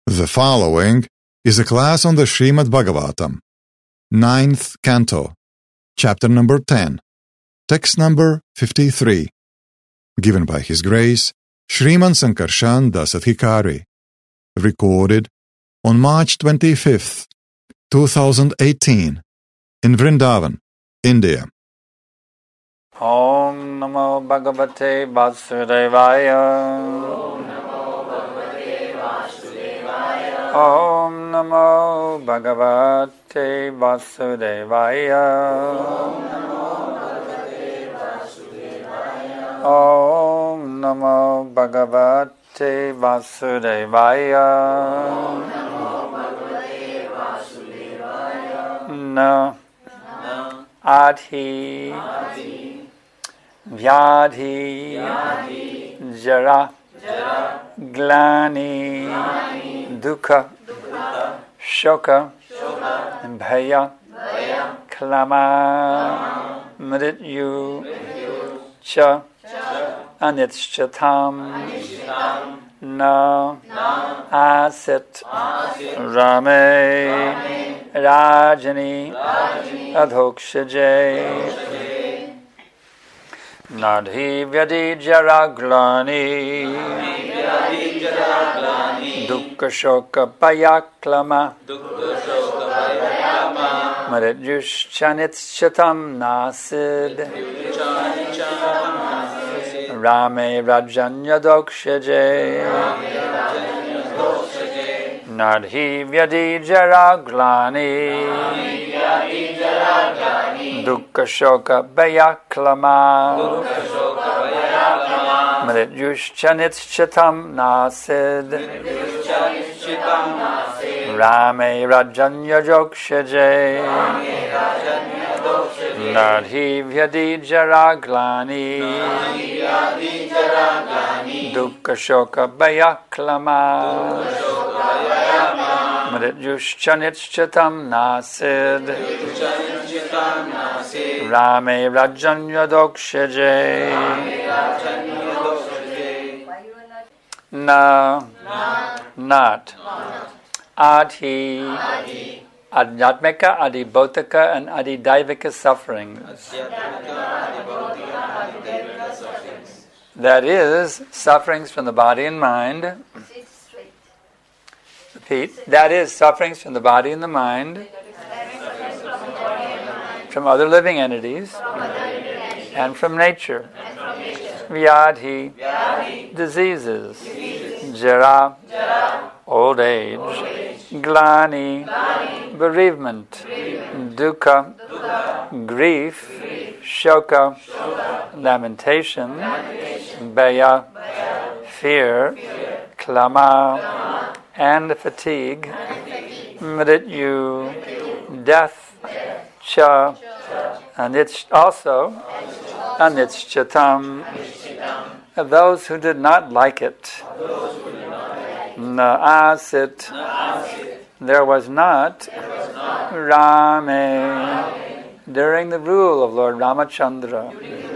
The following is a class on the Srimad Bhagavatam, 9th Canto, Chapter number 10, Text number 53, given by His Grace, Shriman Sankarshan Dasadhikari, recorded on March 25th, 2018, in Vrindavan, India. Om Namo Bhagavate Vasudevaya. Om Namo Bhagavate Vasudevaya. Om Namo Bhagavate Vasudevaya. Na Adhi Vyadhi Jara Glani Dukkha Shoka Bhaya Klama Mrityu Cha Anitshyatam Na Asit Rame Rajani Adhokshaje Nadhi Vyadi Jaraglani Dukkha Shoka Payaklama Marityushchanitschatam Nasid Rame Rajanya Dokshaje Nadhi Vyadi Jaraglani Dukkha Shoka Payaklama Marityushchanitschatam Nasid Rame Rajanya Dokshaje Nadhi Vyadi Jaraglani Dukkha Shoka Payaklama Marityushchanitschatam Nasid Rame Rajanya Dokshaje Na Not Adhi Adhyatmika, Adhibhautaka, and Adhidaivika sufferings. That is, sufferings from the body and mind. Repeat. That is, sufferings from the body and the mind, from other living entities, and from nature. Vyadhi, diseases. Jara, old age. Glani, bereavement. Dukkha, grief. Shoka, lamentation. Bhaya, fear. Klama, and fatigue. Mrityu, death. Cha, and it's also anitshyatam, those who did not like it. Naasit, there was not. Rame, during the rule of Lord Ramachandra.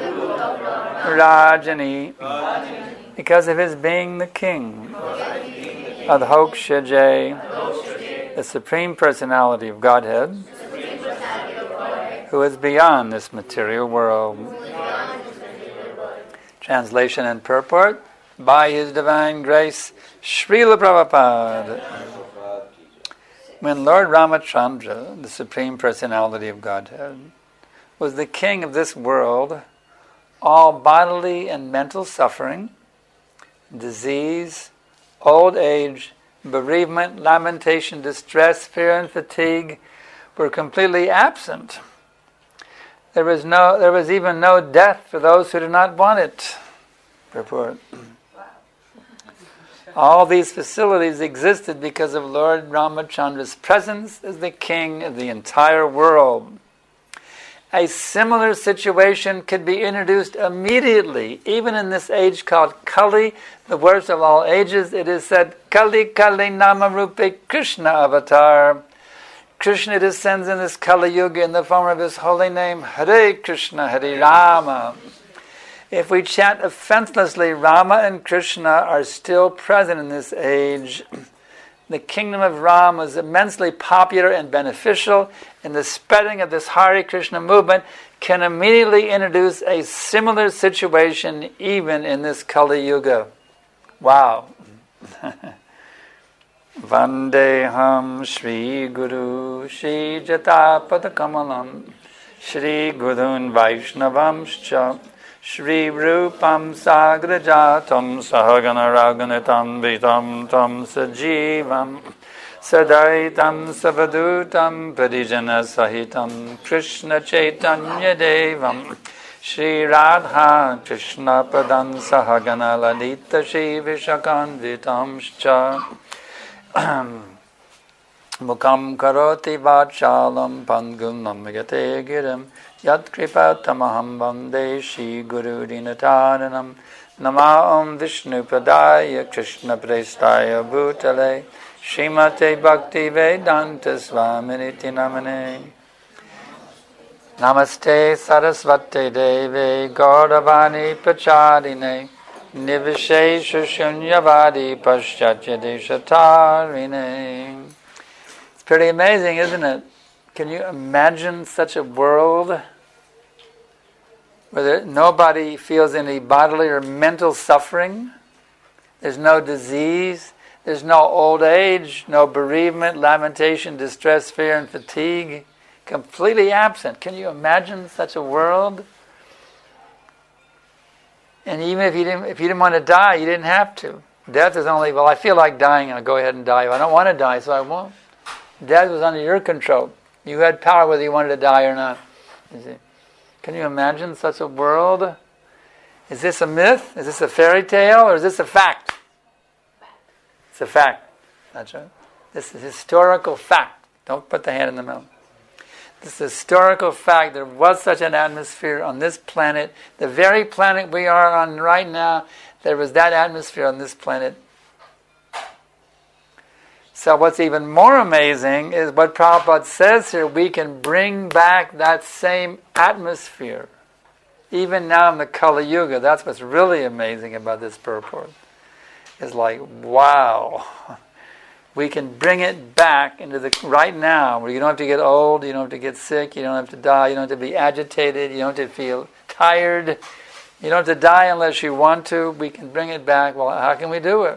Rajani, because of his being the king. Adhokshaje, the Supreme Personality of Godhead, who is beyond this material world. Translation and purport by His Divine Grace, Srila Prabhupada. When Lord Ramachandra, the Supreme Personality of Godhead, was the king of this world, all bodily and mental suffering, disease, old age, bereavement, lamentation, distress, fear, and fatigue were completely absent. There was even no death for those who did not want it. Purport. All these facilities existed because of Lord Ramachandra's presence as the king of the entire world. A similar situation could be introduced immediately, even in this age called Kali, the worst of all ages. It is said, Kali Kali Nama Rupe Krishna Avatar. Krishna descends in this Kali Yuga in the form of his holy name, Hare Krishna, Hare Rama. If we chant offenselessly, Rama and Krishna are still present in this age. the kingdom of Ram was immensely popular and beneficial, and the spreading of this Hare Krishna movement can immediately introduce a similar situation even in this Kali Yuga. Wow. Vandeham Shri Guru Shri Jatapada Kamalam Shri Gurun Vaishnavamscha Shri Rupam Sagrajatam Sahagana Raganitam Vitam Tam Sajivam Sadaitam Savadutam Parijana Sahitam Krishna Chaitanya Devam Shri Radha Krishna Padan Sahagana Lalita Shri Vishakanvitamscha Mukam Karoti Vachalam Pangum Namagate Girim Yat Kripatamaham Vande Shri Guru Dinataranam Nama Om Vishnu Padaya Krishna Prestaya Bhutale Srimate Bhakti Vedanta Swaminiti Namane Namaste Sarasvate Deve Gauravani Pacharine Nivishesha Shunyavadi Paschatya Deshatarine. It's pretty amazing, isn't it? Can you imagine such a world where nobody feels any bodily or mental suffering? There's no disease, there's no old age, no bereavement, lamentation, distress, fear, and fatigue. Completely absent. Can you imagine such a world? And even if you didn't want to die, you didn't have to. Death is only, well, I feel like dying, I'll go ahead and die. I don't want to die, so I won't. Death was under your control. You had power whether you wanted to die or not. You see? Can you imagine such a world? Is this a myth? Is this a fairy tale? Or is this a fact? It's a fact. That's right. This is historical fact. Don't put the hand in the mouth. This historical fact, there was such an atmosphere on this planet, the very planet we are on right now, there was that atmosphere on this planet. So what's even more amazing is what Prabhupada says here, we can bring back that same atmosphere. Even now in the Kali Yuga, that's what's really amazing about this purport. It's like, wow. We can bring it back into the right now, where you don't have to get old, you don't have to get sick, you don't have to die, you don't have to be agitated, you don't have to feel tired, you don't have to die unless you want to. We can bring it back. Well, how can we do it?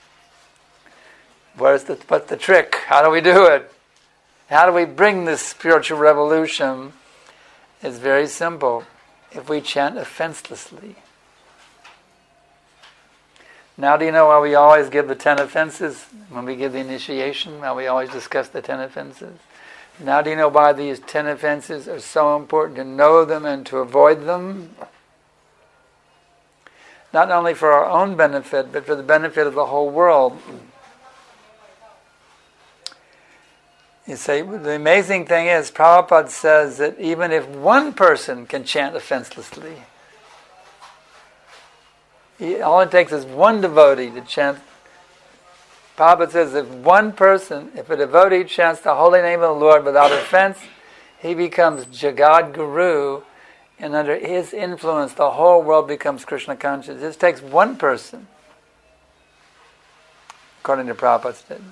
What's the trick? How do we do it? How do we bring this spiritual revolution? It's very simple. If we chant offenselessly. Now do you know why we always give the 10 offenses? When we give the initiation, why we always discuss the 10 offenses? Now do you know why these 10 offenses are so important to know them and to avoid them? Not only for our own benefit, but for the benefit of the whole world. You see, the amazing thing is, Prabhupada says that even if one person can chant offenselessly, all it takes is one devotee to chant. Prabhupada says if one person, if a devotee chants the holy name of the Lord without offense, he becomes Jagad Guru, and under his influence the whole world becomes Krishna conscious. It just takes one person, according to Prabhupada's statement.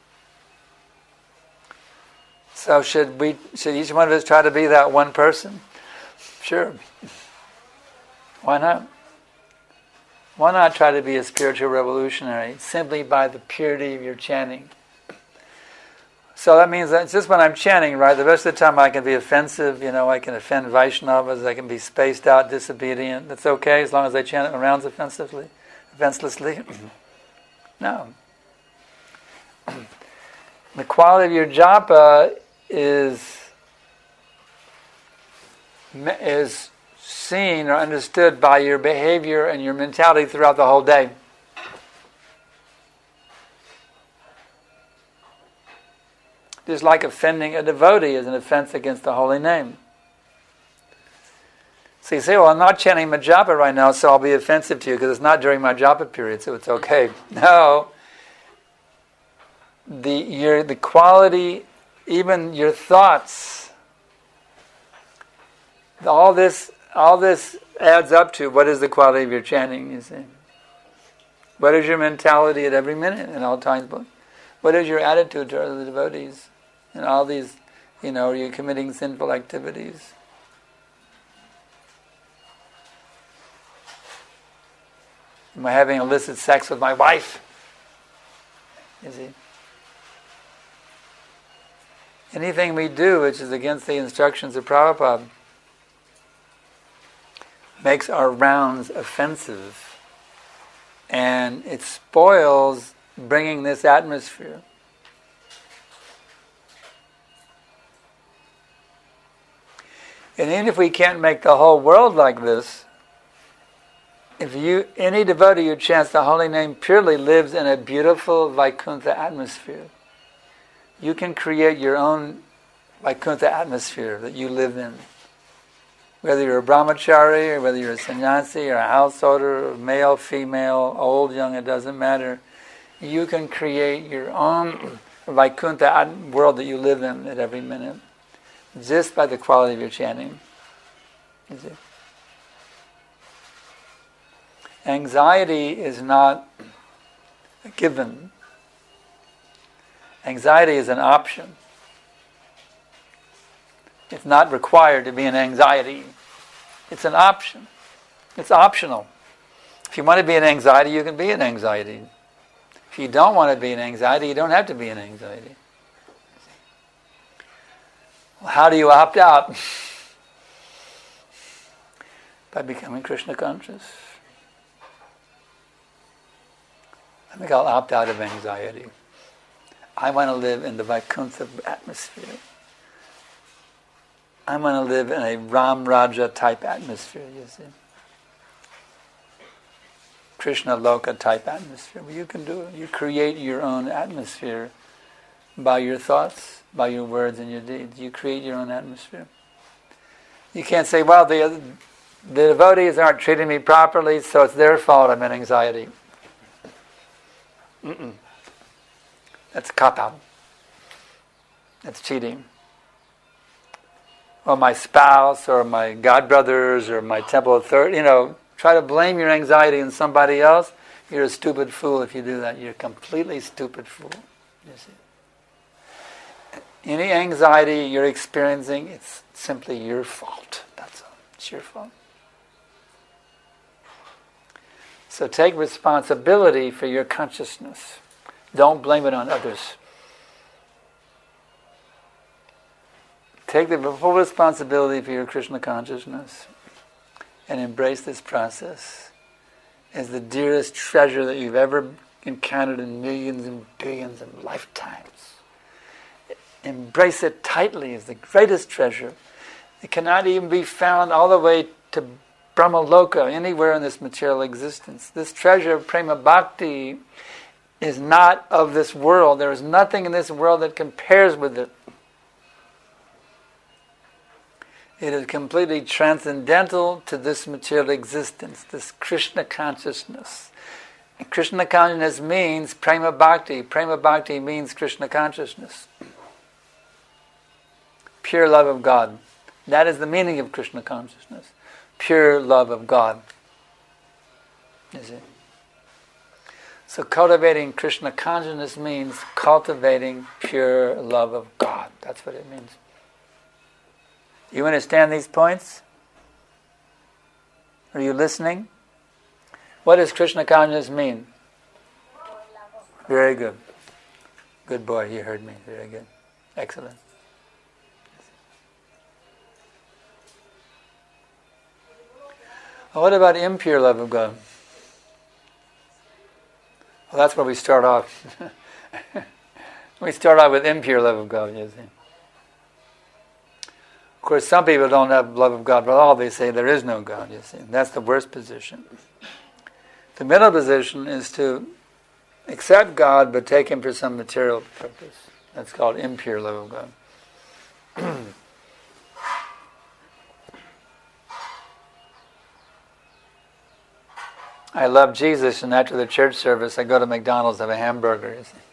So should each one of us try to be that one person? Sure. Why not? Why not try to be a spiritual revolutionary simply by the purity of your chanting? So that means that it's just when I'm chanting, right? The rest of the time I can be offensive, I can offend Vaishnavas, I can be spaced out, disobedient. That's okay as long as I chant it around offenselessly. No. The quality of your japa is seen or understood by your behavior and your mentality throughout the whole day. Just like offending a devotee is an offense against the holy name. So you say, well, I'm not chanting my japa right now, so I'll be offensive to you because it's not during my japa period, so it's okay. No. The quality, even your thoughts, all this adds up to what is the quality of your chanting, you see. What is your mentality at every minute and all times? What is your attitude toward the devotees? And all these, are you committing sinful activities? Am I having illicit sex with my wife? You see? Anything we do which is against the instructions of Prabhupada makes our rounds offensive, and it spoils bringing this atmosphere. And even if we can't make the whole world like this, if any devotee who chants the holy name purely lives in a beautiful Vaikuntha atmosphere, you can create your own Vaikuntha atmosphere that you live in. Whether you're a brahmachari, or whether you're a sannyasi, or a householder, or male, female, old, young, it doesn't matter. You can create your own Vaikuntha world that you live in at every minute, just by the quality of your chanting. You see? Anxiety is not a given. Anxiety is an option. It's not required to be an anxiety. It's an option. It's optional. If you want to be an anxiety, you can be an anxiety. If you don't want to be an anxiety, you don't have to be an anxiety. Well, how do you opt out? By becoming Krishna conscious. I think I'll opt out of anxiety. I want to live in the Vaikuntha atmosphere. I want to live in a Ram Raja type atmosphere, you see. Krishna Loka type atmosphere. Well, you can do it. You create your own atmosphere by your thoughts, by your words and your deeds. You create your own atmosphere. You can't say, well, the devotees aren't treating me properly, so it's their fault I'm in anxiety. That's cop-out. That's cheating. Or my spouse, or my godbrothers, or my temple authority, try to blame your anxiety on somebody else. You're a stupid fool if you do that. You're a completely stupid fool. You see? Any anxiety you're experiencing, it's simply your fault. That's all. It's your fault. So take responsibility for your consciousness. Don't blame it on others. Take the full responsibility for your Krishna consciousness and embrace this process as the dearest treasure that you've ever encountered in millions and billions of lifetimes. Embrace it tightly as the greatest treasure. It cannot even be found all the way to Brahmaloka, anywhere in this material existence. This treasure of Prema Bhakti is not of this world. There is nothing in this world that compares with it. It is completely transcendental to this material existence, this Krishna consciousness. And Krishna consciousness means Prema Bhakti. Prema Bhakti means Krishna consciousness. Pure love of God. That is the meaning of Krishna consciousness. Pure love of God. You see? So cultivating Krishna consciousness means cultivating pure love of God. That's what it means. You understand these points? Are you listening? What does Krishna consciousness mean? Very good. Good boy, you heard me. Very good. Excellent. Well, what about impure love of God? Well, that's where we start off. We start off with impure love of God, you see. Of course, some people don't have love of God at all. They say there is no God, you see. That's the worst position. The middle position is to accept God but take Him for some material purpose. That's called impure love of God. I love Jesus, and after the church service, I go to McDonald's, have a hamburger, you see.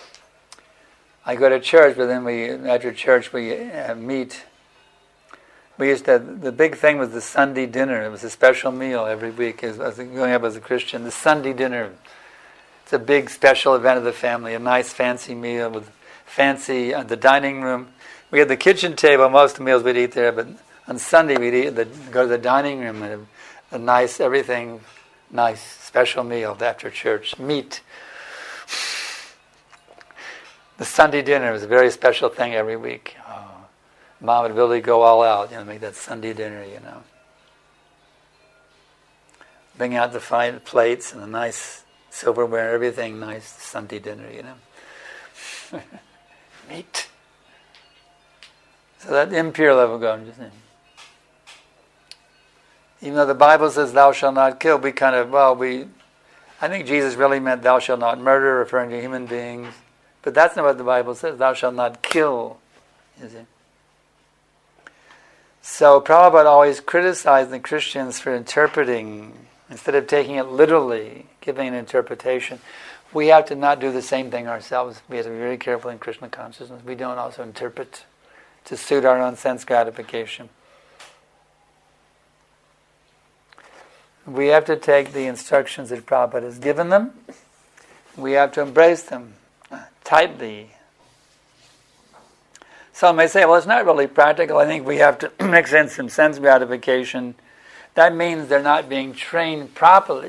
I go to church, but then after church we meet We used to, the big thing was the Sunday dinner. It was a special meal every week. As I was growing up as a Christian, the Sunday dinner. It's a big special event of the family, a nice fancy meal with fancy, the dining room. We had the kitchen table, most of the meals we'd eat there, but on Sunday we'd go to the dining room and a nice, everything nice, special meal after church. Meat. The Sunday dinner was a very special thing every week. Mom would really go all out, make that Sunday dinner, Bring out the fine plates and the nice silverware, everything nice, Sunday dinner, Meat. So that impure level going, just even though the Bible says thou shalt not kill, I think Jesus really meant thou shalt not murder, referring to human beings. But that's not what the Bible says, thou shalt not kill, you see. So Prabhupada always criticized the Christians for interpreting, instead of taking it literally, giving an interpretation. We have to not do the same thing ourselves. We have to be very careful in Krishna consciousness. We don't also interpret to suit our own sense gratification. We have to take the instructions that Prabhupada has given them. We have to embrace them tightly. Some may say, well, it's not really practical. I think we have to mix in some sense gratification. That means they're not being trained properly.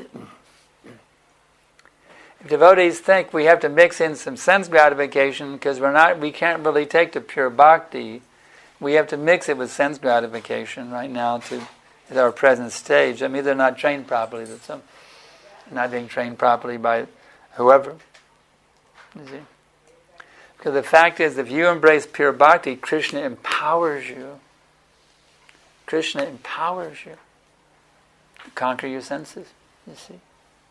If devotees think we have to mix in some sense gratification because we can't really take to pure bhakti, we have to mix it with sense gratification right now at our present stage. I mean, they're not trained properly. They're not being trained properly by whoever. You see? Because the fact is, if you embrace pure bhakti, Krishna empowers you. Krishna empowers you to conquer your senses, you see.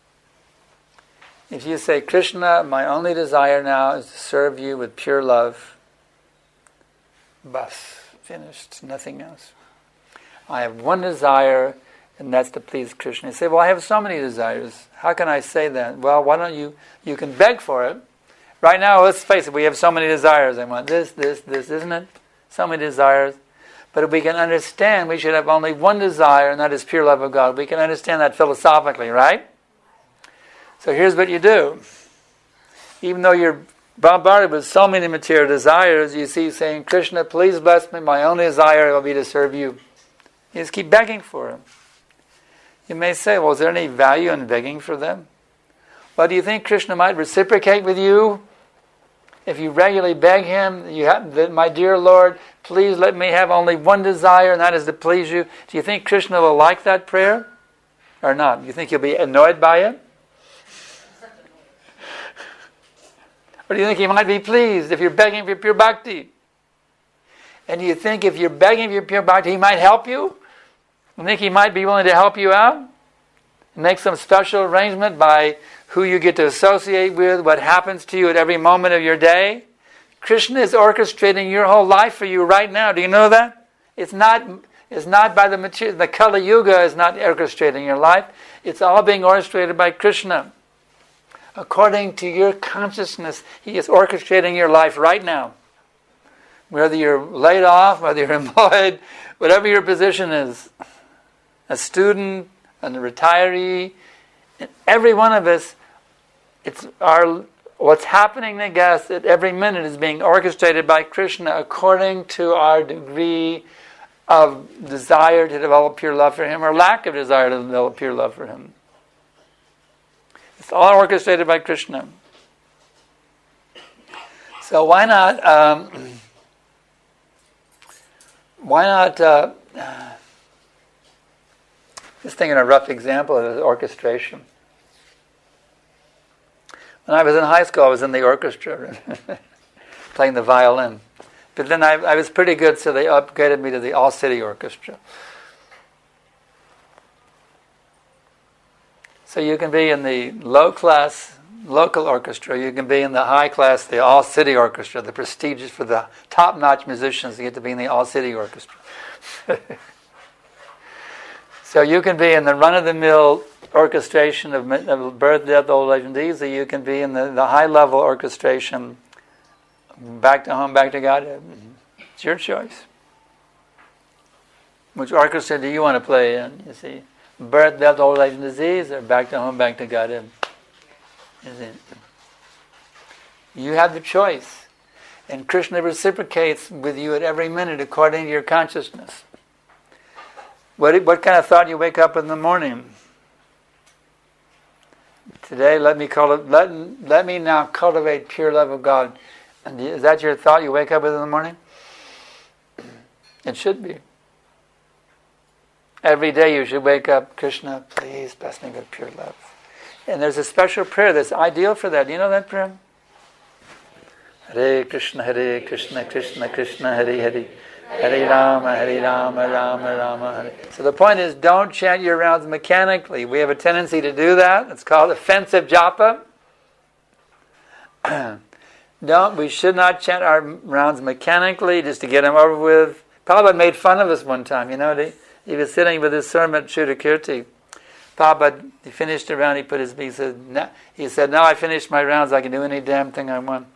If you say, Krishna, my only desire now is to serve you with pure love, bas, finished, nothing else. I have one desire, and that's to please Krishna. You say, well, I have so many desires. How can I say that? Well, why don't you can beg for it. Right now, let's face it, we have so many desires. I want this, isn't it? So many desires. But if we can understand, we should have only one desire, and that is pure love of God. We can understand that philosophically, right? So here's what you do. Even though you're bombarded with so many material desires, you see saying, Krishna, please bless me. My only desire will be to serve you. You just keep begging for him. You may say, well, is there any value in begging for them? Well, do you think Krishna might reciprocate with you? If you regularly beg him, my dear Lord, please let me have only one desire, and that is to please you. Do you think Krishna will like that prayer? Or not? Do you think he'll be annoyed by it? Or do you think he might be pleased if you're begging for pure bhakti? And do you think if you're begging for pure bhakti, he might help you? You think he might be willing to help you out? Make some special arrangement by who you get to associate with, what happens to you at every moment of your day? Krishna is orchestrating your whole life for you right now. Do you know that? It's not by the material. The Kali Yuga is not orchestrating your life. It's all being orchestrated by Krishna. According to your consciousness, he is orchestrating your life right now. Whether you're laid off, whether you're employed, whatever your position is, a student, a retiree, every one of us, what's happening to us at every minute is being orchestrated by Krishna according to our degree of desire to develop pure love for him or lack of desire to develop pure love for him. It's all orchestrated by Krishna. So why not just thinking a rough example of orchestration. When I was in high school, I was in the orchestra, playing the violin. But then I was pretty good, so they upgraded me to the all-city orchestra. So you can be in the low-class local orchestra, you can be in the high-class, the all-city orchestra, the prestigious, for the top-notch musicians, you get to be in the all-city orchestra. So you can be in the run-of-the-mill orchestration of birth, death, old age, and disease. You can be in the high-level orchestration, back to home, back to God. It's your choice. Which orchestra do you want to play in? You see, birth, death, old age, and disease, or back to home, back to Godhead? You see, you have the choice, and Krishna reciprocates with you at every minute according to your consciousness. What kind of thought you wake up in the morning? Today, let me now cultivate pure love of God. And is that your thought you wake up with in the morning? It should be. Every day you should wake up, Krishna, please bless me with pure love. And there's a special prayer that's ideal for that. Do you know that prayer? Hare Krishna, Krishna Krishna, Hare Hare. Hare Rama, Rama Rama, Hare. So the point is, don't chant your rounds mechanically. We have a tendency to do that. It's called offensive japa. We should not chant our rounds mechanically just to get them over with. Prabhupada made fun of us one time. He was sitting with his sermon at Shuddhakirti. Prabhupada, he finished a round. He said, now I finished my rounds. I can do any damn thing I want.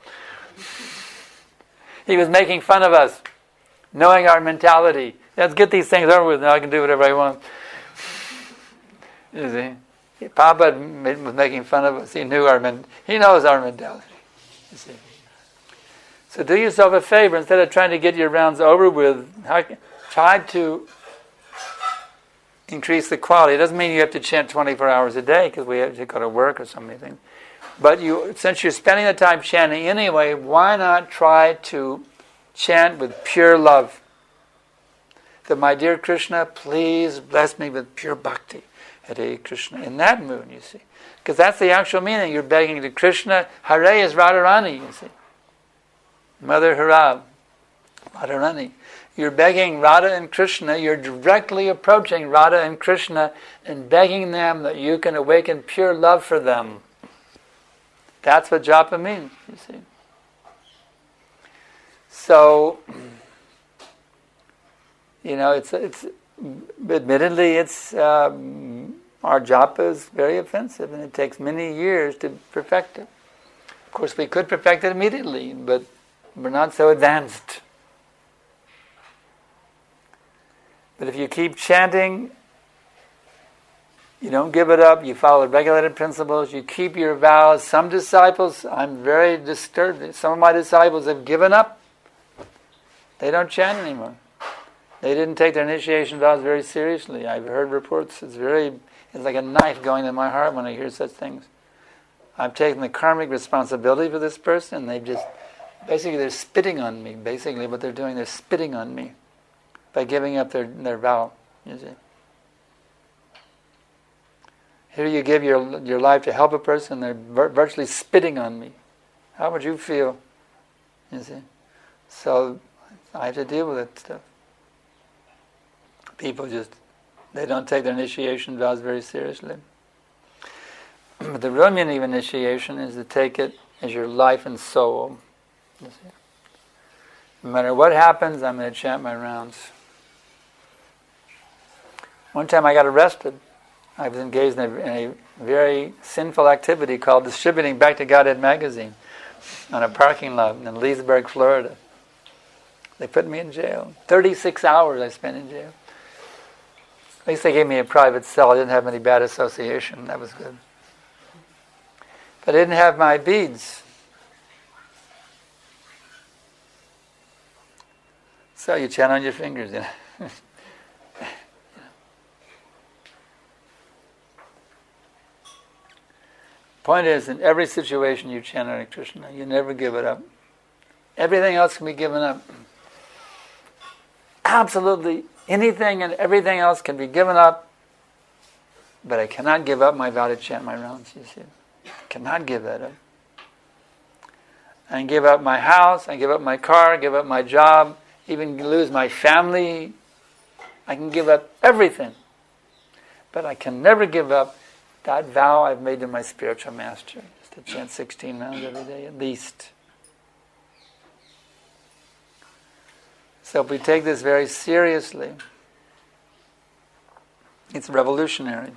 He was making fun of us. Knowing our mentality. Let's get these things over with, now I can do whatever I want. You see? Prabhupada was making fun of us. He knows our mentality. You see? So do yourself a favor, instead of trying to get your rounds over with, try to increase the quality. It doesn't mean you have to chant 24 hours a day, because we have to go to work or so many things. But since you're spending the time chanting anyway, why not try to chant with pure love? That, my dear Krishna, please bless me with pure bhakti. Hare Krishna. In that mood, you see. Because that's the actual meaning. You're begging to Krishna. Hare is Radharani, you see. Mother Hara, Radharani. You're begging Radha and Krishna. You're directly approaching Radha and Krishna and begging them that you can awaken pure love for them. That's what japa means, you see. So, it's admittedly, our japa is very offensive, and it takes many years to perfect it. Of course, we could perfect it immediately, but we're not so advanced. But if you keep chanting, you don't give it up, you follow the regulated principles, you keep your vows. Some disciples, I'm very disturbed, some of my disciples have given up. They don't chant anymore. They didn't take their initiation vows very seriously. I've heard reports. It's like a knife going in my heart when I hear such things. I've taken the karmic responsibility for this person, and they're spitting on me. Basically what they're doing, they're spitting on me by giving up their vow, you see. Here you give your life to help a person, they're virtually spitting on me. How would you feel? You see? So I have to deal with that stuff. People they don't take their initiation vows very seriously. But the real meaning of initiation is to take it as your life and soul. You see? No matter what happens, I'm going to chant my rounds. One time I got arrested. I was engaged in a very sinful activity called distributing Back to Godhead magazine on a parking lot in Leesburg, Florida. They put me in jail. 36 hours I spent in jail. At least they gave me a private cell. I didn't have any bad association. That was good. But I didn't have my beads. So you chant on your fingers, Point is, in every situation you chant Hare Krishna. You never give it up. Everything else can be given up. Absolutely anything and everything else can be given up, but I cannot give up my vow to chant my rounds, you see. I cannot give that up. I can give up my house, I can give up my car, give up my job, even lose my family. I can give up everything. But I can never give up that vow I've made to my spiritual master, is to chant 16 rounds every day at least. So if we take this very seriously, it's revolutionary.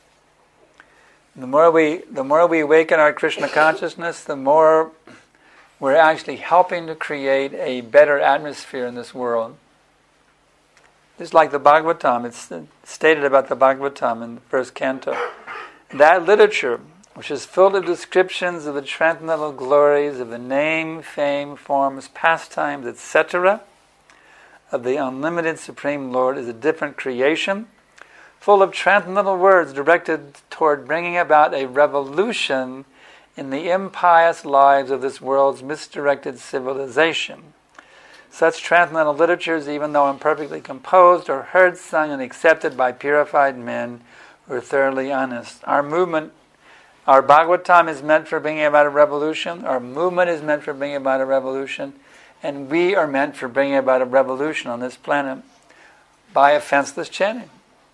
The more we awaken our Krishna consciousness, the more we're actually helping to create a better atmosphere in this world. Just like the Bhagavatam, it's stated about the Bhagavatam in the first canto. That literature, which is full of descriptions of the transcendental glories of the name, fame, forms, pastimes, etc., of the unlimited Supreme Lord, is a different creation, full of transcendental words directed toward bringing about a revolution in the impious lives of this world's misdirected civilization. Such transcendental literatures, even though imperfectly composed, are heard, sung, and accepted by purified men who are thoroughly honest. Our movement, our Bhagavatam is meant for bringing about a revolution, our movement is meant for bringing about a revolution, and we are meant for bringing about a revolution on this planet by offenseless chanting.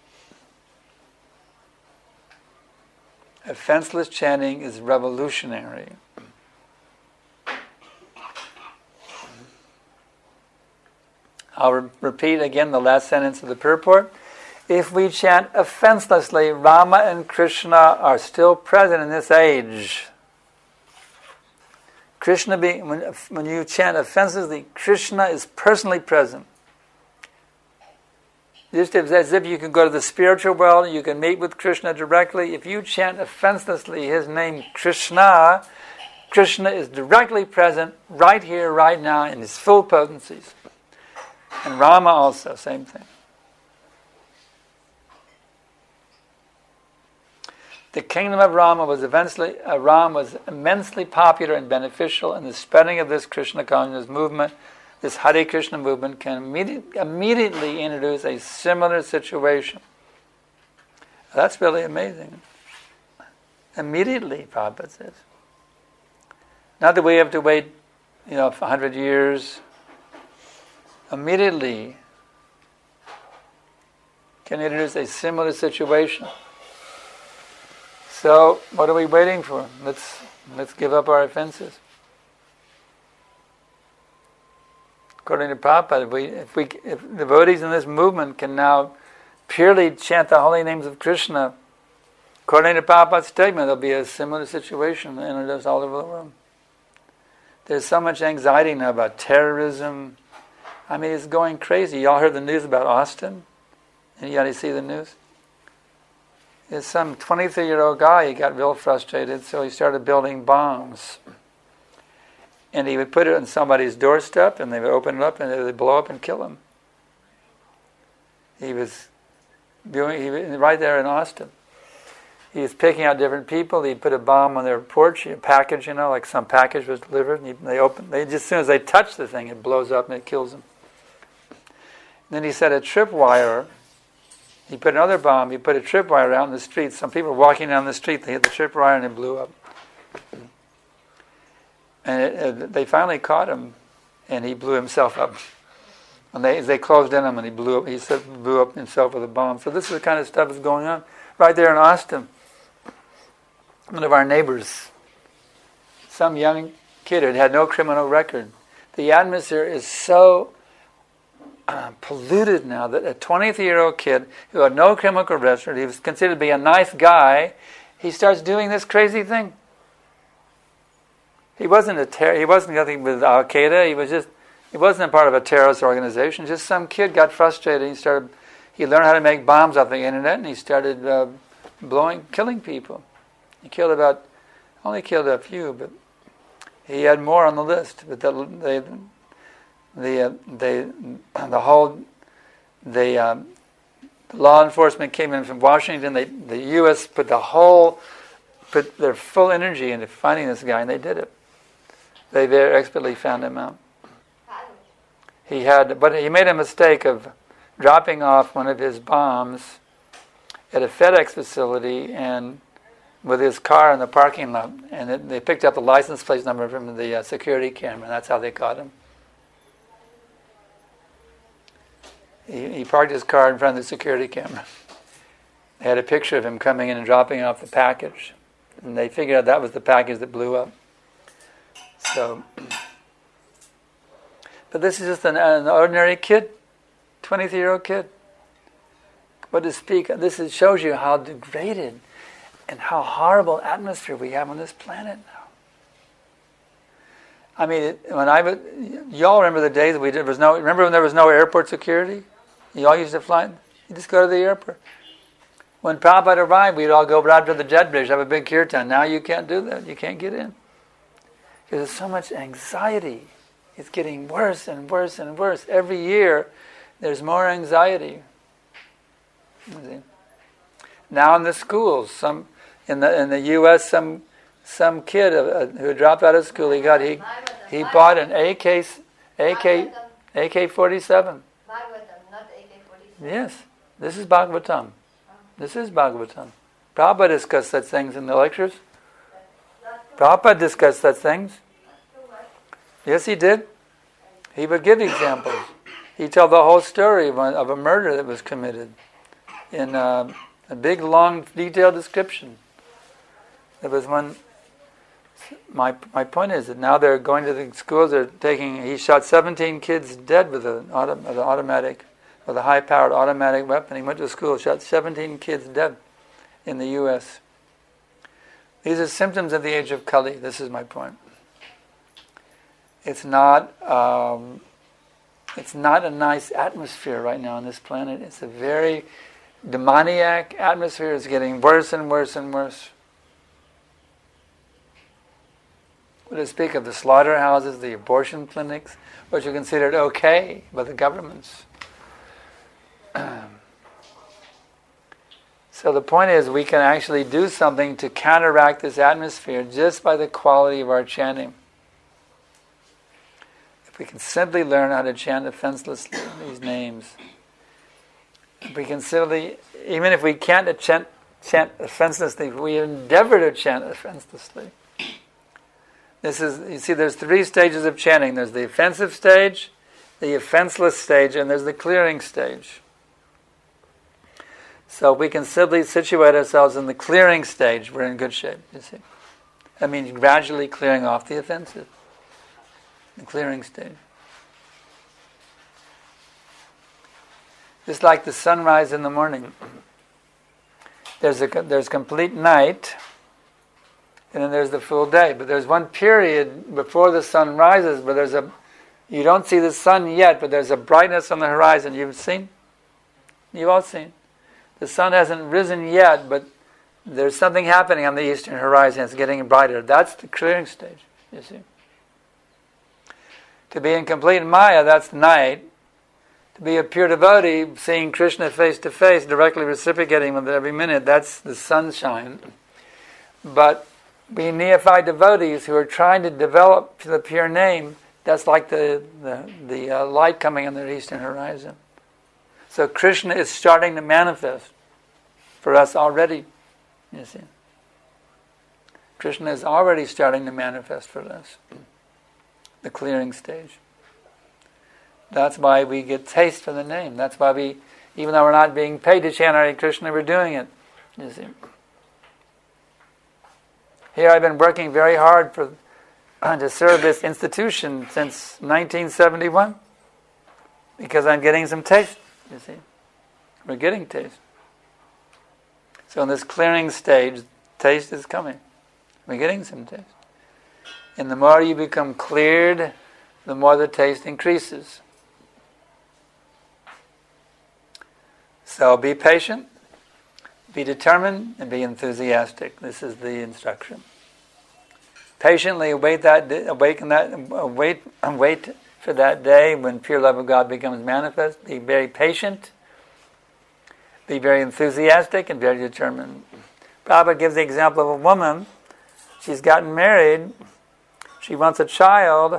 Offenseless chanting is revolutionary. I'll repeat again the last sentence of the purport. If we chant offenselessly, Rama and Krishna are still present in this age. Krishna, when you chant offensively, Krishna is personally present. Just as if you can go to the spiritual world and you can meet with Krishna directly. If you chant offenselessly his name Krishna, Krishna is directly present right here, right now, in his full potencies. And Rama also, same thing. The kingdom of Rama was immensely popular and beneficial, and the spreading of this Krishna consciousness movement, this Hare Krishna movement, can immediately introduce a similar situation. That's really amazing. Immediately, Prabhupada says. Not that we have to wait, for 100 years. Immediately can introduce a similar situation. So, what are we waiting for? Let's give up our offenses. According to Prabhupada, if devotees in this movement can now purely chant the holy names of Krishna, according to Prabhupada's statement, there'll be a similar situation introduced all over the world. There's so much anxiety now about terrorism. I mean, it's going crazy. Y'all heard the news about Austin? Anybody see the news? There's some 23-year-old guy, he got real frustrated, so he started building bombs. And he would put it on somebody's doorstep, and they would open it up, and they would blow up and kill him. He was right there in Austin. He was picking out different people. He'd put a bomb on their porch, a package, like some package was delivered. And just as soon as they touch the thing, it blows up and it kills them. Then he set a tripwire. He put another bomb. He put a tripwire out in the street. Some people were walking down the street. They hit the tripwire and it blew up. And they finally caught him, and he blew himself up. And they closed in him, and he blew up. He blew up himself with a bomb. So this is the kind of stuff that's going on right there in Austin. One of our neighbors, some young kid who had no criminal record. The atmosphere is so polluted now that a 23-year-old kid who had no criminal record, he was considered to be a nice guy, he starts doing this crazy thing. He wasn't nothing with Al Qaeda. He wasn't a part of a terrorist organization. Just some kid got frustrated. He learned how to make bombs off the internet, and he started killing people. He only killed a few, but he had more on the list. But the law enforcement came in from Washington. The U.S. put their full energy into finding this guy, and they did it. They very expertly found him out. But he made a mistake of dropping off one of his bombs at a FedEx facility and with his car in the parking lot, and they picked up the license plate number from the security camera, and that's how they caught him. He parked his car in front of the security camera. They had a picture of him coming in and dropping off the package, and they figured out that was the package that blew up. So, but this is just an ordinary kid, 23-year-old kid. What to speak? This shows you how degraded and how horrible atmosphere we have on this planet now. I mean, y'all remember the days remember when there was no airport security? You all used to fly? You just go to the airport. When Prabhupada arrived, we'd all go right to the jet bridge, have a big kirtan. Now you can't do that. You can't get in. Because there's so much anxiety. It's getting worse and worse and worse. Every year, there's more anxiety. Now in the schools, in the U.S., some kid who dropped out of school, he bought an AK-47. Yes, this is Bhagavatam. This is Bhagavatam. Prabhupada discussed such things in the lectures. Prabhupada discussed such things. Yes, he did. He would give examples. He told the whole story of a murder that was committed in a big, long, detailed description. There was one. My point is that now they're going to the schools. He shot 17 kids dead with a high-powered automatic weapon. He went to school, shot 17 kids dead in the U.S. These are symptoms of the age of Kali. This is my point. It's not a nice atmosphere right now on this planet. It's a very demoniac atmosphere. It's getting worse and worse and worse. What to speak of the slaughterhouses, the abortion clinics, which are considered okay by the governments. So the point is, we can actually do something to counteract this atmosphere just by the quality of our chanting. If we can simply learn how to chant offenselessly these names, if we can simply, even if we can't chant offenselessly, we endeavor to chant offenselessly. You see, there's 3 stages of chanting. There's the offensive stage, the offenseless stage, and there's the clearing stage. So we can simply situate ourselves in the clearing stage. We're in good shape, you see. That means gradually clearing off the offensive. The clearing stage. Just like the sunrise in the morning. There's complete night, and then there's the full day. But there's one period before the sun rises, but you don't see the sun yet, but there's a brightness on the horizon. You've all seen. The sun hasn't risen yet, but there's something happening on the eastern horizon. It's getting brighter. That's the clearing stage, you see. To be in complete Maya, that's night. To be a pure devotee, seeing Krishna face to face, directly reciprocating with it every minute, that's the sunshine. But being neophyte devotees who are trying to develop the pure name, that's like the light coming on the eastern horizon. So Krishna is starting to manifest for us already, you see. Krishna is already starting to manifest for us. The clearing stage. That's why we get taste for the name. That's why even though we're not being paid to chant Hare Krishna, we're doing it, you see. Here I've been working very hard to serve this institution since 1971 because I'm getting some taste. You see, we're getting taste. So in this clearing stage, taste is coming. We're getting some taste. And the more you become cleared, the more the taste increases. So be patient, be determined, and be enthusiastic. This is the instruction. Patiently await for that day when pure love of God becomes manifest. Be very patient, be very enthusiastic, and very determined. Prabhupada gives the example of a woman. She's gotten married. She wants a child.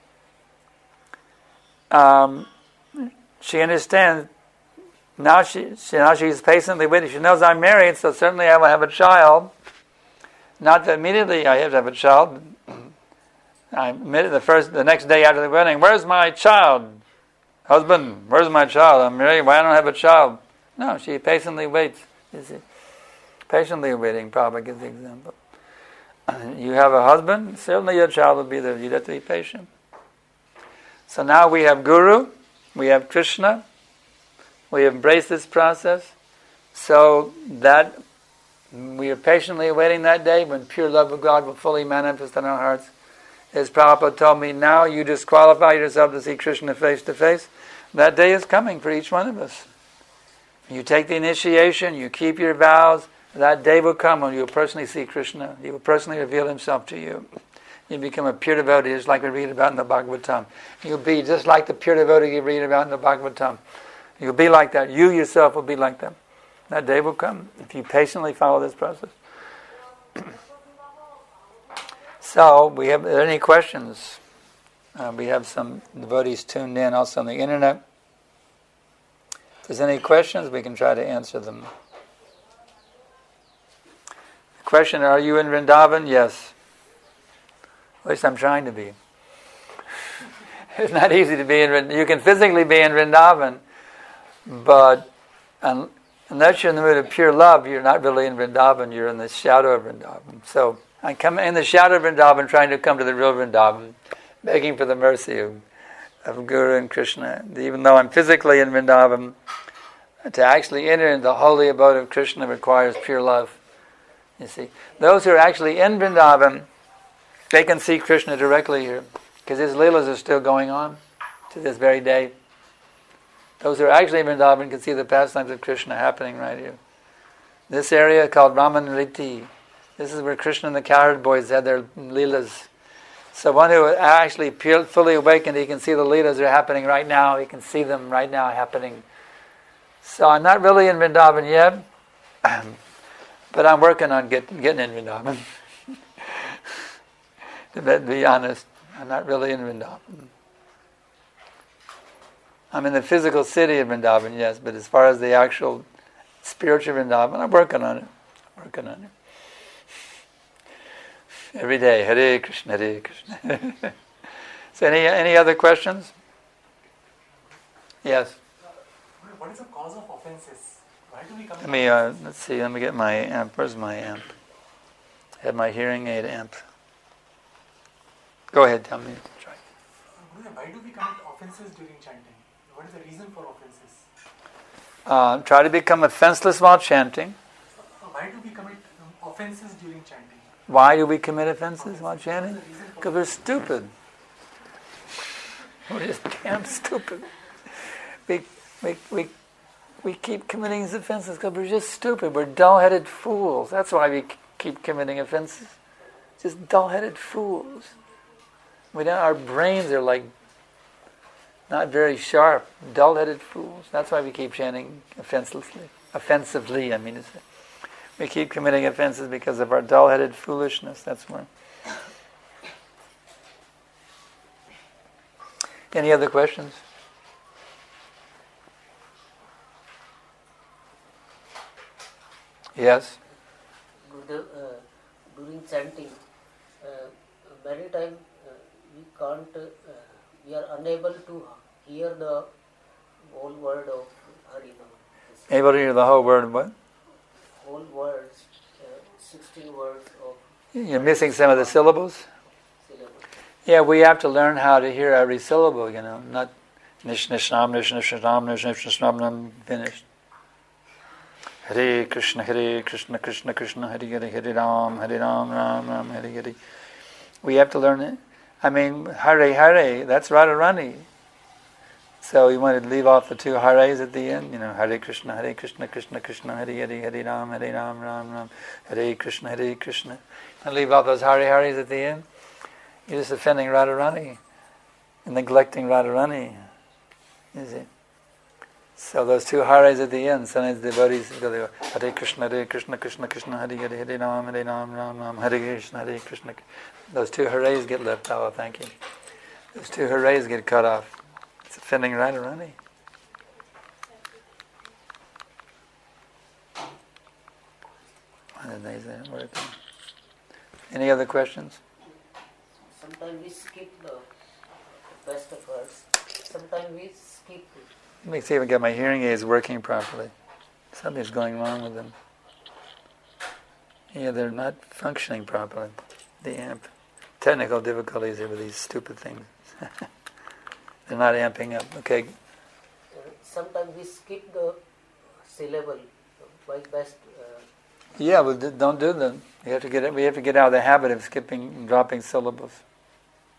She understands. Now she's patiently waiting. She knows I'm married, so certainly I will have a child. Not that immediately I have to have a child. I admitted the next day after the wedding, where's my child? Husband, where's my child? I'm married, why don't I have a child? No, she patiently waits. You see? Patiently waiting, Prabhupada gives the example. You have a husband, certainly your child will be there. You have to be patient. So now we have Guru, we have Krishna, we embrace this process, so that we are patiently awaiting that day when pure love of God will fully manifest in our hearts. As Prabhupada told me, now you disqualify yourself to see Krishna face to face. That day is coming for each one of us. You take the initiation, you keep your vows, that day will come when you will personally see Krishna. He will personally reveal himself to you. You become a pure devotee, just like we read about in the Bhagavatam. You'll be just like the pure devotee you read about in the Bhagavatam. You'll be like that. You yourself will be like them. That day will come if you patiently follow this process. So, are there any questions? We have some devotees tuned in also on the internet. If there's any questions, we can try to answer them. Question, are you in Vrindavan? Yes. At least I'm trying to be. It's not easy to be in Vrindavan. You can physically be in Vrindavan, but unless you're in the mood of pure love, you're not really in Vrindavan, you're in the shadow of Vrindavan. So, I come in the shadow of Vrindavan, trying to come to the real Vrindavan, begging for the mercy of Guru and Krishna. Even though I'm physically in Vrindavan, to actually enter into the holy abode of Krishna requires pure love. You see, those who are actually in Vrindavan, they can see Krishna directly here, because his leelas are still going on to this very day. Those who are actually in Vrindavan can see the pastimes of Krishna happening right here. This area called Ramanriti. This is where Krishna and the cowherd boys had their leelas. So one who is actually fully awakened, he can see the leelas are happening right now. He can see them right now happening. So I'm not really in Vrindavan yet, but I'm working on getting in Vrindavan. To be honest, I'm not really in Vrindavan. I'm in the physical city of Vrindavan, yes, but as far as the actual spiritual Vrindavan, I'm working on it. Every day, Hare Krishna, Hare Krishna. So any other questions? Yes. What is the cause of offenses? Why do we come? Let's see. Let me get my amp. Where's my amp? I have my hearing aid amp. Go ahead. Tell me. Try. Why do we commit offenses during chanting? What is the reason for offenses? Try to become offenseless while chanting. Why do we commit offenses during chanting? Why do we commit offenses while chanting? Because we're stupid. We're just damn stupid. We keep committing these offenses because we're just stupid. We're dull-headed fools. That's why we keep committing offenses. Just dull-headed fools. Our brains are like not very sharp. Dull-headed fools. That's why we keep chanting offensively. I mean to say. We keep committing offenses because of our dull-headed foolishness. That's why. Any other questions? Yes? Gurudev, during chanting, many times we are unable to hear the whole word of Harinam. Able to hear the whole word of what? Whole words, 16 words of... You're missing some of the syllables? Yeah, we have to learn how to hear every syllable, not nish-nishnam, nish-nishnam, nish-nishnam, finished. Hare Krishna, Krishna Krishna, Hare Hare, Hare Ram, Ram Ram, Hare Hare. We have to learn it. Hare Hare, that's Radharani. So you want to leave off the two Hares at the end, Hare Krishna, Krishna Krishna, Hare Hare, Hare Ram, Ram Ram, Hare Krishna, and leave off those Hare Hares at the end. You're just offending Radharani and neglecting Radharani. You see? So those two Hares at the end, sometimes the devotees go, Hare Krishna, Krishna Krishna, Hare Hare, Hare Ram, Ram Ram, Hare Krishna, Krishna. Those two Hares get left out. Thank you. Those two Hares get cut off. It's offending Radharani. Any other questions? Sometimes we skip the best of words. Sometimes we skip it. Let me see if I get my hearing aids working properly. Something's going wrong with them. Yeah, they're not functioning properly. The amp. Technical difficulties here with these stupid things. They're not amping up. Okay. Sometimes we skip the syllable. By best. Don't do them. We have to get out of the habit of skipping and dropping syllables.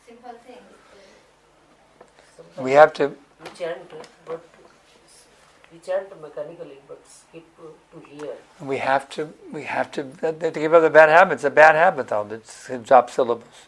simple thing. Sometimes We have to. we chant, but we chant mechanically, but skip to hear. We have to give up the bad habits. A bad habit, though, to drop syllables.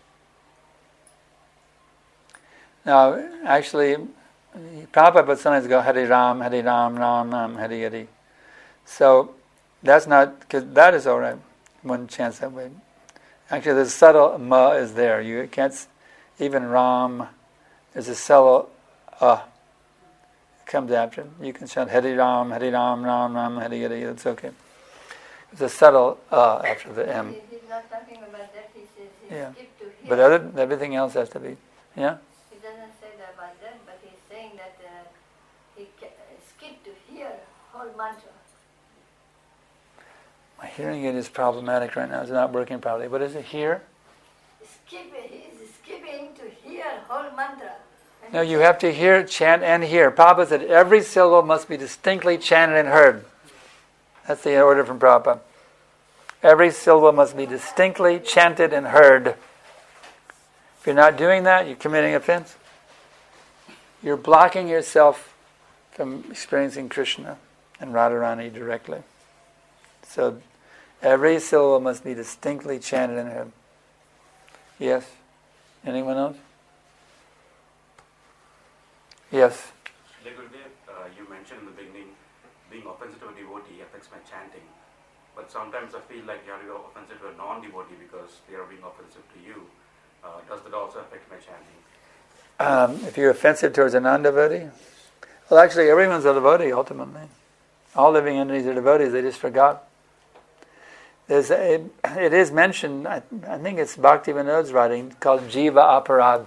Now, actually, Prabhupada would sometimes go Hare Ram, Ram Ram, Hare Hare. So that's not, because that is all right. One chants that way. Actually, the subtle ma is there. You can't even Ram. There's a subtle comes after. You can chant Hare Ram, Ram Ram, Hare Hare. It's okay. There's a subtle after the M. He's not talking about that. He says he skipped to hear. But everything else has to be. Yeah. He doesn't say that about that, but he's saying that he skipped to hear whole mantra. My hearing aid is problematic right now. It's not working properly. What is it here? He's skipping to hear whole mantra. And No, you have to hear, chant, and hear. Prabhupada said every syllable must be distinctly chanted and heard. That's the order from Prabhupada. Every syllable must be distinctly chanted and heard. If you're not doing that, you're committing offense. You're blocking yourself from experiencing Krishna and Radharani directly. So every syllable must be distinctly chanted and heard. Yes? Anyone else? Yes? Like you mentioned in the beginning, being offensive to a devotee affects my chanting. But sometimes I feel like you have to be offensive to a non-devotee because they are being offensive to you. Does that also affect my chanting? If you're offensive towards a non-devotee? Well, actually, everyone's a devotee, ultimately. All living entities are devotees, they just forgot. It is mentioned, I think it's Bhaktivinoda's writing, called Jiva Aparad.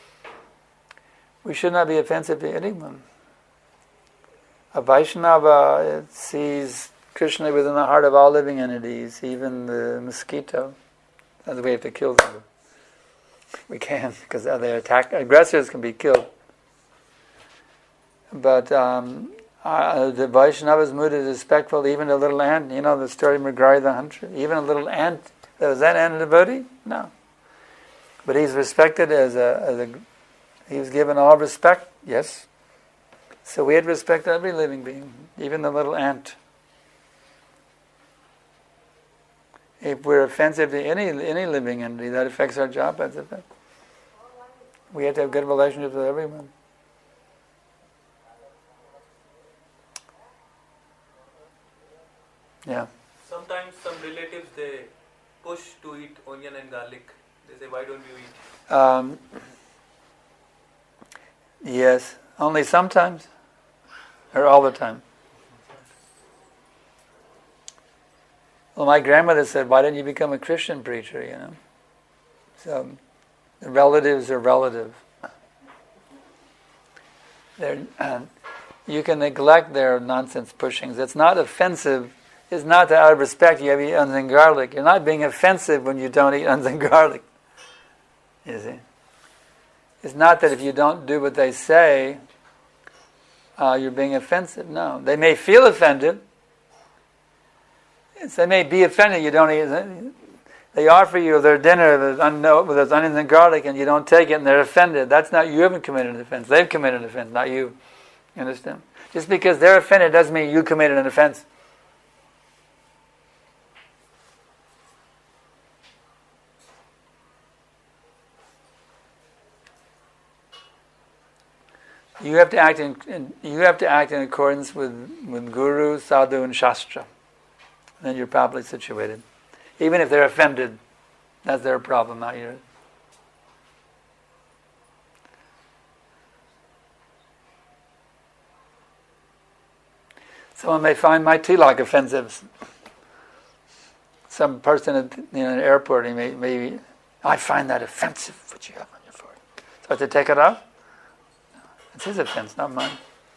We should not be offensive to anyone. A Vaishnava sees Krishna within the heart of all living entities, even the mosquito. That's the way we have to kill them. We can, because they attack. Aggressors can be killed. But the Vaishnava's mood is respectful, even a little ant. You know the story of Mrigari the hunter? Even a little ant. Was that ant a devotee? No. But he's respected he was given all respect, yes. So we had respect for every living being, even the little ant. If we're offensive to any living entity, that affects our job. That's effect. We have to have good relationships with everyone. Yeah. Sometimes some relatives, they push to eat onion and garlic. They say, why don't you eat? Yes, only sometimes, or all the time. Well, my grandmother said, why didn't you become a Christian preacher, you know? So, the relatives are relative. You can neglect their nonsense pushings. It's not offensive. It's not that out of respect you have to eat onions and garlic. You're not being offensive when you don't eat onions and garlic. You see? It's not that if you don't do what they say, you're being offensive. No. They may feel offended. Yes, they may be offended you don't eat. They offer you their dinner with onions and garlic and you don't take it and they're offended. That's not, you haven't committed an offense. They've committed an offense, not you. You understand? Just because they're offended doesn't mean you committed an offense. You have to act in accordance with Guru, Sadhu, and Shastra. And then you're properly situated. Even if they're offended, that's their problem, not yours. Someone may find my tilak offensive. Some person at an airport, he may I find that offensive, what you have on your forehead. So I have to take it off? It's his offense, not mine.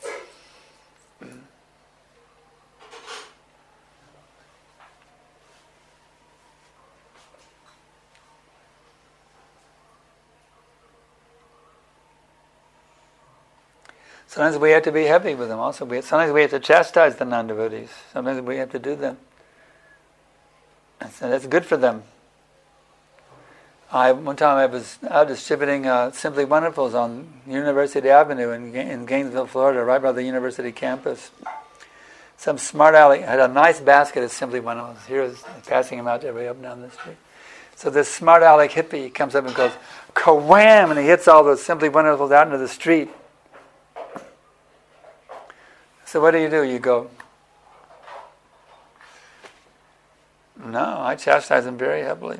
Sometimes we have to be heavy with them also. Sometimes we have to chastise the non-devotees. Sometimes we have to do that. And so that's good for them. One time I was out distributing Simply Wonderfuls on University Avenue in Gainesville, Florida, right by the university campus. Some smart aleck had a nice basket of Simply Wonderfuls. Here is passing them out to everybody up and down the street. So this smart aleck hippie comes up and goes, "Ka-wham!" and he hits all those Simply Wonderfuls out into the street. So what do? You go, "No, I chastise him very heavily."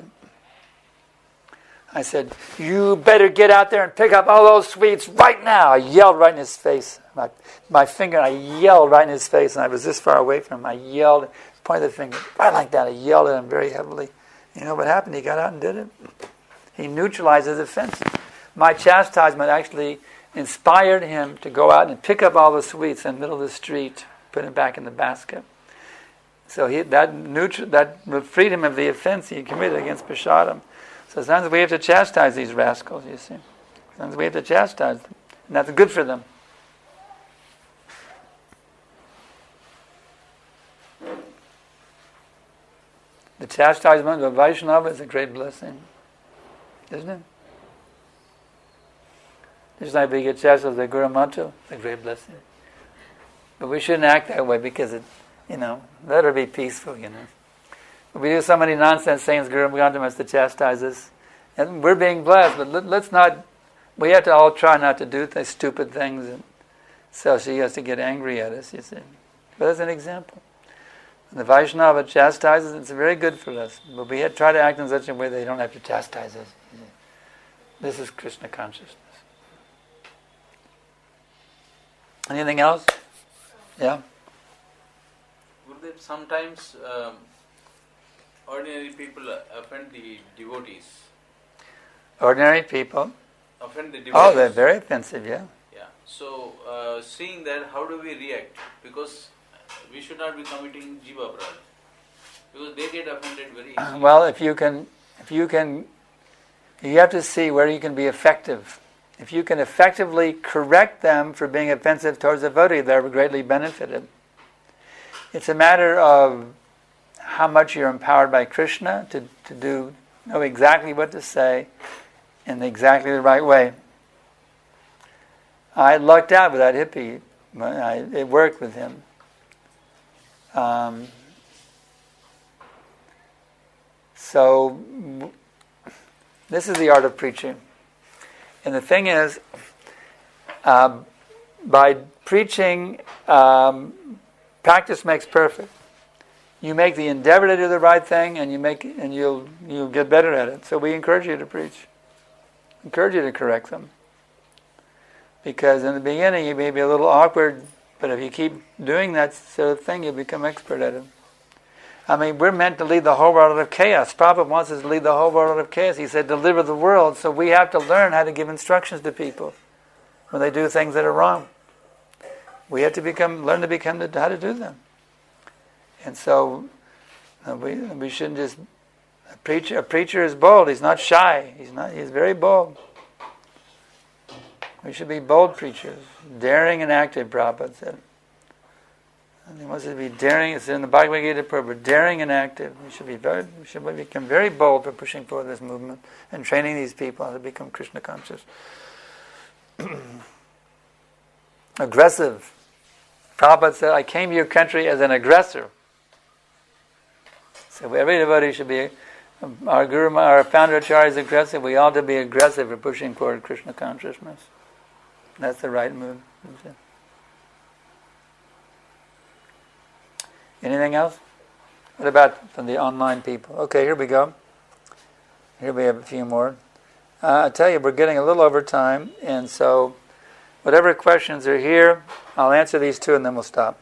I said, "You better get out there and pick up all those sweets right now." I yelled right in his face. My finger, I yelled right in his face, and I was this far away from him. I yelled, pointed the finger, right like that. I yelled at him very heavily. You know what happened? He got out and did it. He neutralized his offense. My chastisement actually inspired him to go out and pick up all the sweets in the middle of the street, put them back in the basket. So that freed him of the offense he committed against Prasadam. So sometimes we have to chastise these rascals, you see. Sometimes we have to chastise them. And that's good for them. The chastisement of a Vaishnava is a great blessing. Isn't it? Just like we get chastised by Guru Mata, it's a great blessing. But we shouldn't act that way because let her be peaceful, But we do so many nonsense things, Guru Mata must chastise us. And we're being blessed, but let's not, we have to all try not to do stupid things. And so she has to get angry at us, you see. But as an example. When the Vaishnava chastises, it's very good for us. But we try to act in such a way that they don't have to chastise us. This is Krishna consciousness. Anything else? Yeah? Gurudev, sometimes ordinary people offend the devotees. Ordinary people? Offend the devotees. Oh, they're very offensive, yeah. Yeah. So, seeing that, how do we react? Because we should not be committing jiva aparadha. Because they get offended very easily. Well, you have to see where you can be effective. If you can effectively correct them for being offensive towards the devotee, they're greatly benefited. It's a matter of how much you're empowered by Krishna to know exactly what to say in exactly the right way. I lucked out with that hippie. It worked with him. So this is the art of preaching. And the thing is, by preaching, practice makes perfect. You make the endeavor to do the right thing, and you'll get better at it. So we encourage you to preach. Encourage you to correct them. Because in the beginning you may be a little awkward, but if you keep doing that sort of thing, you'll become expert at it. I mean, we're meant to lead the whole world out of chaos. Prabhupada wants us to lead the whole world out of chaos. He said, deliver the world. So we have to learn how to give instructions to people when they do things that are wrong. We have to learn how to do them. And so we shouldn't just... A preacher is bold. He's not shy. He's very bold. We should be bold preachers. Daring and active, Prabhupada said. And he wants us to be daring. It's in the Bhagavad Gita Prabhupada. Daring and active. We should become very bold for pushing forward this movement and training these people to become Krishna conscious. Aggressive. Prabhupada said, I came to your country as an aggressor. So every devotee should be, our Guru, our founder Acharya is aggressive. We ought to be aggressive for pushing forward Krishna consciousness. That's the right move. Anything else? What about from the online people? Okay, here we go. Here we have a few more. I tell you, we're getting a little over time, and so whatever questions are here, I'll answer these two and then we'll stop.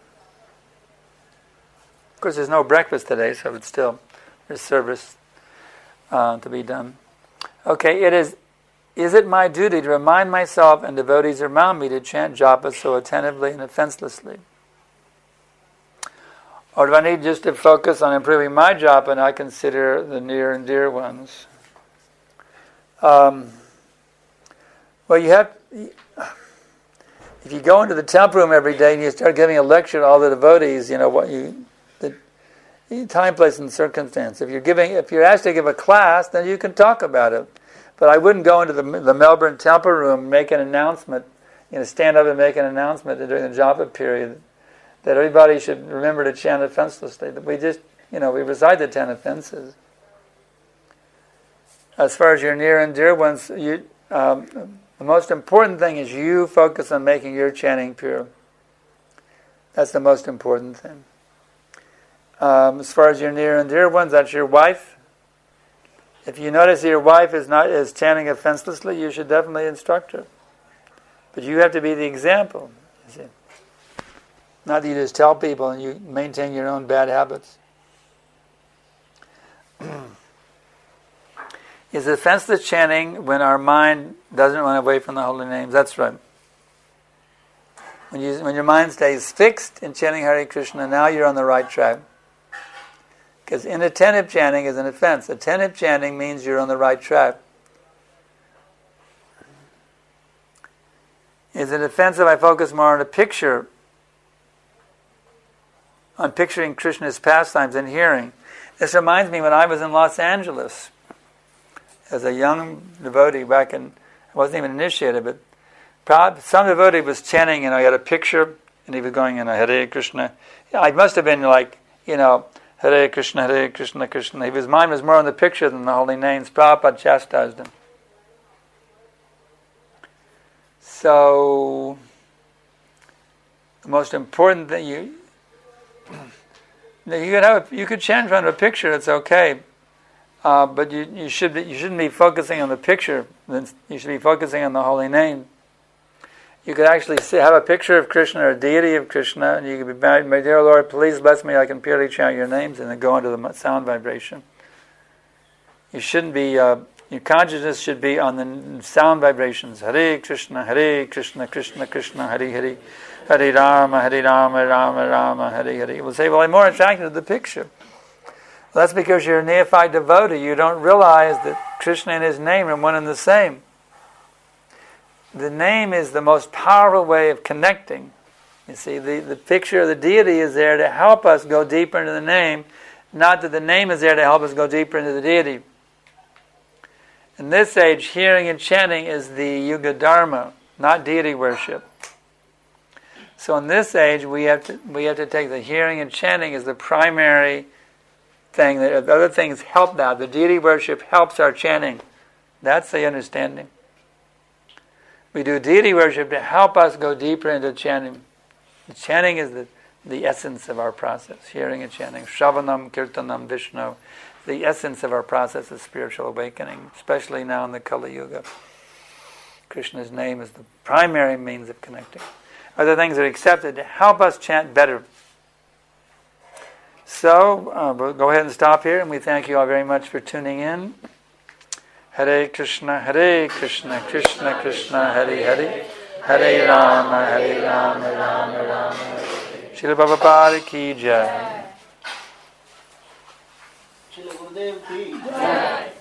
Of course, there's no breakfast today, so it's still, there's service to be done. Okay, is it my duty to remind myself and devotees around me to chant japa so attentively and offenselessly? Or do I need just to focus on improving my japa and I consider the near and dear ones? Well, if you go into the temple room every day and you start giving a lecture to all the devotees, the time, place, and circumstance. If you're asked to give a class, then you can talk about it. But I wouldn't go into the Melbourne Temple room and make an announcement, stand up and make an announcement during the japa period that everybody should remember to chant offenselessly. That we just, we recite the 10 offenses. As far as your near and dear ones, the most important thing is you focus on making your chanting pure. That's the most important thing. As far as your near and dear ones, that's your wife. If you notice your wife is chanting offenselessly, you should definitely instruct her. But you have to be the example. You see. Not that you just tell people and you maintain your own bad habits. Is offenseless chanting when our mind doesn't run away from the holy names? That's right. When your mind stays fixed in chanting Hare Krishna, now you're on the right track. Because inattentive chanting is an offense. Attentive chanting means you're on the right track. Is it offensive if I focus more on a picture, on picturing Krishna's pastimes and hearing? This reminds me when I was in Los Angeles as a young devotee back in, I wasn't even initiated, but some devotee was chanting, he had a picture and he was going in a Hare Krishna. I must have been like, Hare Krishna, Krishna. His mind was more on the picture than the holy names. Prabhupada chastised him. So, the most important thing, you could chant in front of a picture, it's okay. But you shouldn't be focusing on the picture. You should be focusing on the holy name. You could actually have a picture of Krishna or a deity of Krishna, and you could be, my dear Lord, please bless me, I can purely chant your names, and then go into the sound vibration. You shouldn't be, your consciousness should be on the sound vibrations. Hare Krishna, Krishna Krishna, Hare Hare, Hare Rama, Rama Rama, Hare Hare. You will say, well, I'm more attracted to the picture. Well, that's because you're a neophyte devotee. You don't realize that Krishna and his name are one and the same. The name is the most powerful way of connecting. You see, the picture of the deity is there to help us go deeper into the name, not that the name is there to help us go deeper into the deity. In this age, hearing and chanting is the Yuga Dharma, not deity worship. So in this age, we have to take the hearing and chanting as the primary thing. The other things help that. The deity worship helps our chanting. That's the understanding. We do deity worship to help us go deeper into chanting. The chanting is the essence of our process. Hearing and chanting. Shravanam, Kirtanam, Vishnu. The essence of our process of spiritual awakening, especially now in the Kali Yuga. Krishna's name is the primary means of connecting. Other things are accepted to help us chant better. So, we'll go ahead and stop here, and we thank you all very much for tuning in. Hare Krishna, Krishna Krishna, Hare Hare, Hare Rama, Rama Rama. Srila Prabhupada ki jai. Srila Gurudev ki jai.